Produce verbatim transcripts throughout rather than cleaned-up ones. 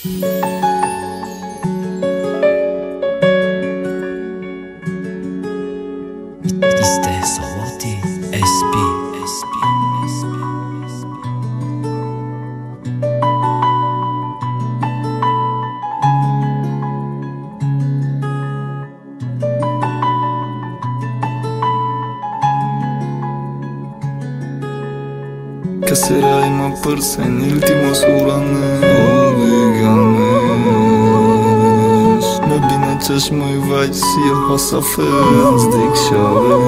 استحساواتي اس بي اس بي اس بي Caserai ma përsen iltimos uranes Më bine qesh më i vajt si e hasafen Zdik shavem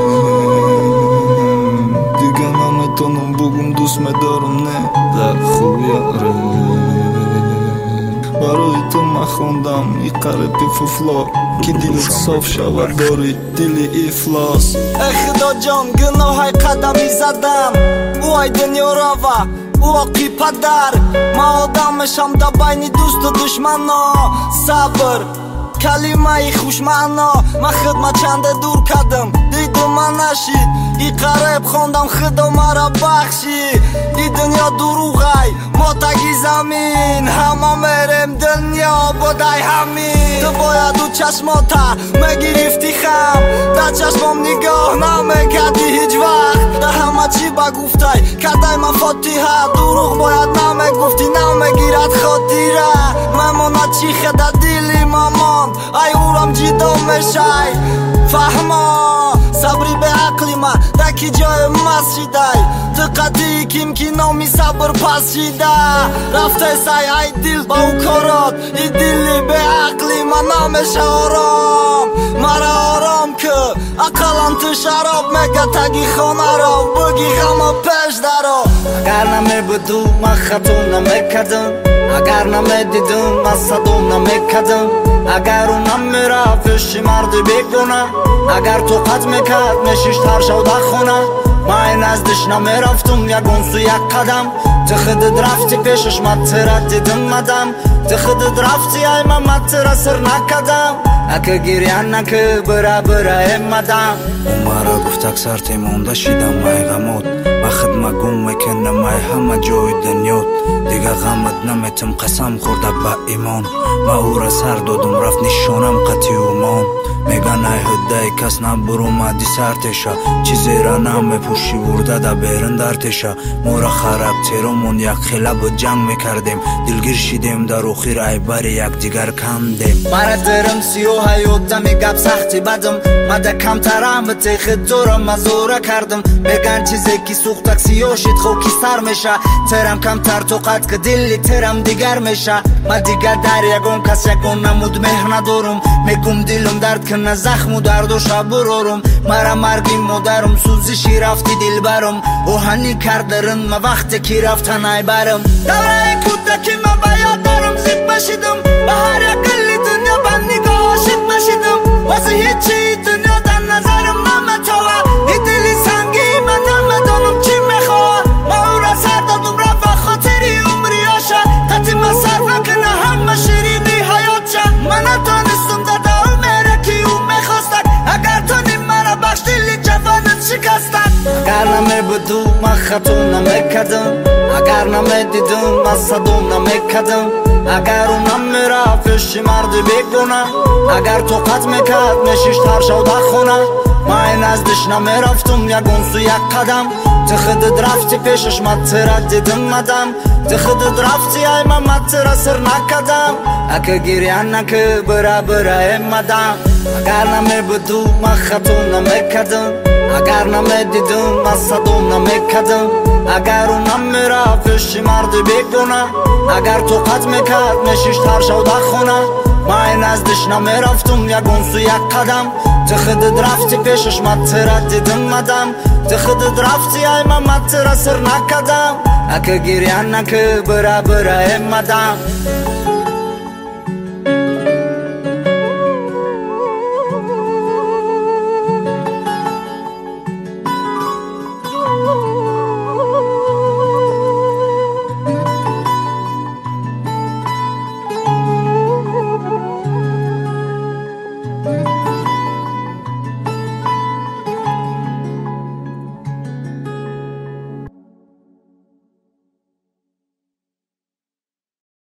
Digana me tonë më bugum dus me dorëm ne Dhe khujare Baroj të ma khondam I kare pi fuflo Ki dilit sof shavardori Dili i flas E khdo gjon gënohaj kadami zadam U aj dënjorova U oki padar Ma odam e sham da bajni dus të dushmano Sabër Kalima i خوشمعنا ما خد ما چند دور کدم دیدم من نشید ای قرب خوندم خدا مرا بخشی ای دنیا دروغای ما تگی زمین همه مرم دنیا بودای همین تو باید او چشماتا مگیرفتی خم در چشمام نگاه نمکدی هیچ وقت در همه چی بگفتای کدای من فاتحه دروغ باید نمگفتی نمگیرد خاطیره مماند چی خدا دیلی مامان ای اورم جیدا مشای فهما صبری به عقلی من دکی جای مسجدای دقتی کیم کی نامی صبر پس شیده رفته سای ای دل با او کارات ای دلی به عقلی من نمشه آرام مرا آرام که اقلان تو شراب مگه تگی خانه را بگی غم پیش درا اگر نمی بدو من خطو نمیکردم اگر نمی دیدم من صدوم نمیکردم اگر اونم میرفت مرد بگونه اگر تو قد میکرد نشیش تر شود خونه من ازدش نمیرفتم یکون سو یک قدم تو خودت رفتی پیشش من ترد دیدم مدم تو خودت رفتی ای من من تر سر نکدم اکه گیریان نکه برا برا امدم اون مرا گفت اکثر تیمونده شیدم مای غمود ما خدمه گم میکنم مای همه جای دنیات دیگه غمت نمیتم قسم خورده با ایمان ما او را سر دادم رفت نشانم قطعی اومان میگن ای هده کس نبرومدی سرتشا چیزی را نمیپوشی ورده دا بیرن درتشا ما را خراب تیرمون یک خلاب جنگ میکردیم دلگیر شیدیم در اخیر ای باری یک دیگر کندیم مرا درم سیو حیوتا میگب سختی بدم مده کم ترم تیخ دورم مزوره کردم میگن چیزی که سوختک سیو شید خوکی سر میشه ترم کم تر تو قد که دلی ترم دیگر میشه ما دیگر در یکون کس یکون نمود مهر ندارم میگم دلم درد کنه زخم و درد و شب برارم مرا مرگی مادرم سوزشی رفتی دل برم او هنی کردرن ما وقتی که رفتن ای برم دوره کودکی من باید دارم زید بشیدم به هر یکلی دنیا بند نگاه عاشق بشیدم واسه هیچی دنیا در نظرم نمتوه ای دلی سنگی من نمدانم چی میخواه ما او را سر دادم رفت و خاطری عمری آشه قطعی من صرف نکنه همه شیرینی حیات شه من نتانستم داده او میره کی او میخواستک اگر تو نیم مرا بخش دلی جوانت شکستک اگر نمی بدو من خطو نمیکردم اگر نمی دیدم من صدوم نمیکردم اگر اونم میرفت مرد بگونه اگر تو قد میکرد نشیش تر شود خونه من ازدش نمیرفتم یکون سو یک قدم تو خودت رفتی پیشش من ترد دیدم مدم تو خودت رفتی ای من من تر سر نکدم اکه گیریان نکه برا برا امدم اگر نمی بدو من خطو نمیکردم اگر نمی دیدم من صدوم نمیکردم اگر اونم میرفت مرد بگونه اگر تو قد میکرد نشیش تر شود خونه من ازدش نمیرفتم یکون سو یک قدم تو خودت رفتی پیشش من ترد دیدم مدم تو خودت رفتی ای من من تر سر نکدم اکه گیریان نکه برا برا امدم